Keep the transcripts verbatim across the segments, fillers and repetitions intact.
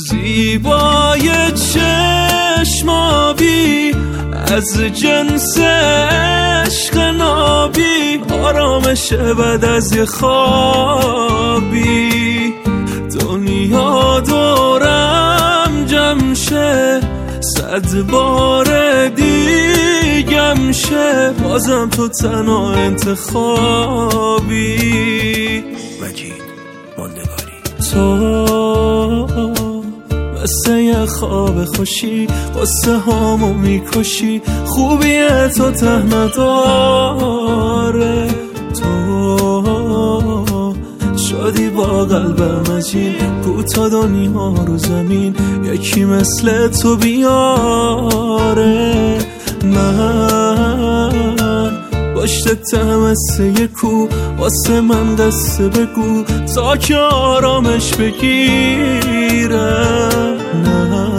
زیبای چشمابی از جنس عشق نابی، آرامش بعد از یه خوابی. دنیا دورم جمع شه، صد بار دیگم شه، بازم تو تنها انتخابی. مجید ماندگاری. تو مثل یه خواب خوشی، قصه هامو میکشی، خوبی تو ته نداره. تو شدی با قلب مجید، کو تا دنیا رو زمین یکی مثل تو بیاره. من پشتتم مثل یه کو، واسه من قصه بگو تا که آرامش بگیره. نه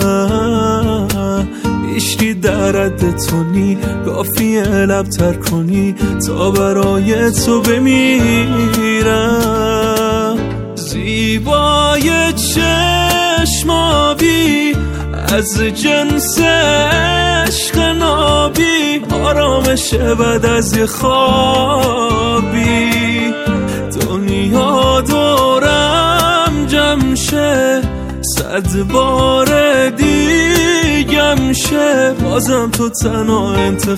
ایشکی در رد تو نی، کافیه لب تر کنی تا برای تو بمیرم. زیبای چشمابی از جنس عشق نابی، آرامش بعد از یه خوابی. دنیا دورم جمع شه، صد بار دیگم شه، بازم تو تنها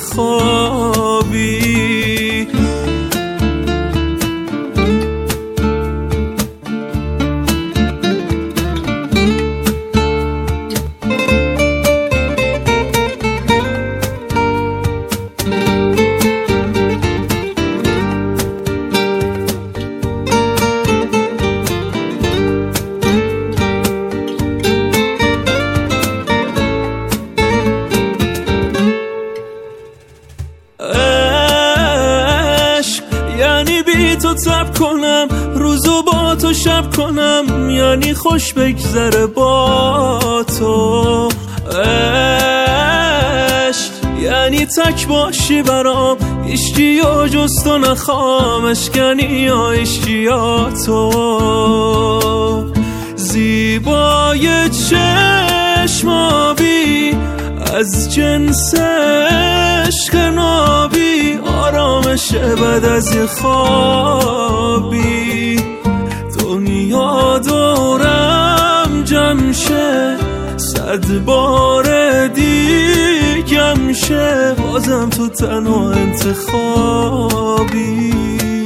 انتخابی. یعنی تو تب کنم، روزو با تو شب کنم، یعنی خوش بگذره با تو. عشق یعنی تک باشی برام، عشقی یا جز تو نخوام، اشکنی یا عشقی یا تو. زیبای چشمابی از جنس عشق نابی، آرامش بعد از یه خوابی. دنیا دورم جمع شه، صد بار دیگم شه، بازم تو تنها انتخابی.